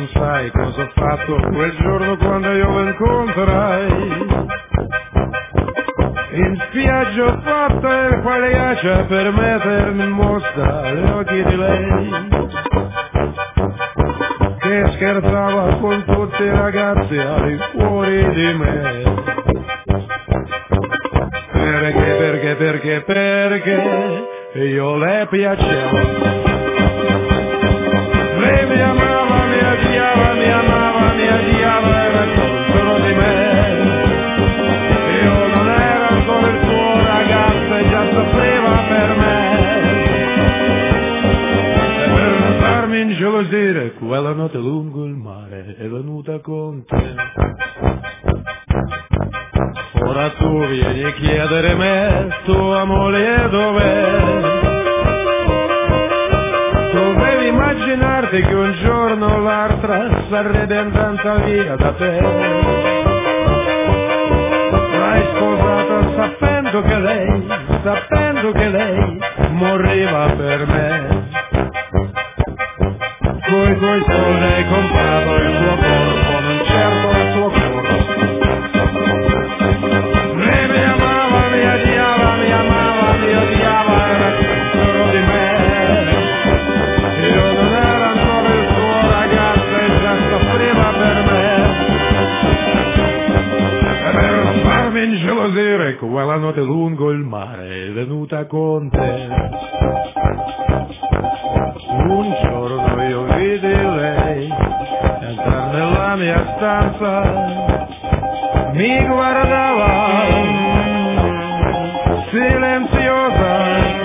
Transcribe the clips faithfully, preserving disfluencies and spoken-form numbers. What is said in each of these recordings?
non sai cosa ho fatto quel giorno quando io lo incontrai. In spiaggia ho fatto il pagliaccia per mettermi in mostra gli occhi di lei, che scherzava con tutti i ragazzi al di fuori di me. Perché, perché, perché, perché io le piacevo. Lei mi amava, mi odiava, mi amava, mi odiava, era contro di me. Io non ero ancora il suo ragazzo e già soffriva per me. E per non farmi ingelosire, quella notte lungo il mare è venuta con te. Ora tu vieni a chiedere me, tua moglie dov'è? Dovevi immaginarti che un giorno o l'altra sarei andata via da te. L'hai sposata sapendo che lei, sapendo che lei moriva per me. Coi tuoi soldi hai comprato il suo corpo, non certo il suo corpo. Lei mi amava, mi odiava, mi amava, mi odiava, era contro di me. Io non ero ancora il suo ragazzo e già soffriva per me. E per non farmi ingelosire, quella notte lungo il mare è venuta con te. Un giorno io vidi lei entrare nella mia stanza, mi guardava silenziosa,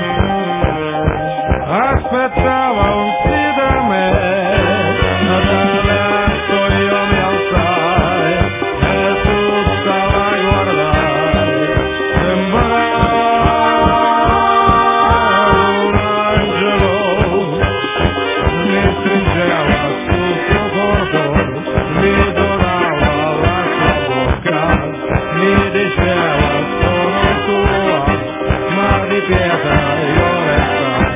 aspettava un sì da me. Dalle alto io mi alzai e tutta la guardai, sembrava un angelo, mi stringeva sul suo corpo, mi donava la sua bocca, mi diceva sono tua, ma di pietra io restai.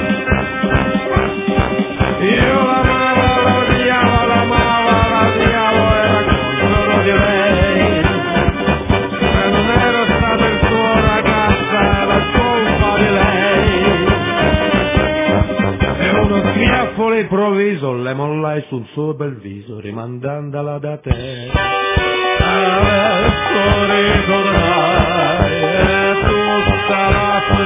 Io l'amavo, l'odiavo, l'amavo, l'odiavo, era contro di lei. E non ero stato il suo ragazzo, era colpa di lei. E uno schiaffo all'improvviso le mollai sul suo bel viso, rimandandola da te. Adesso ritornai e tutta la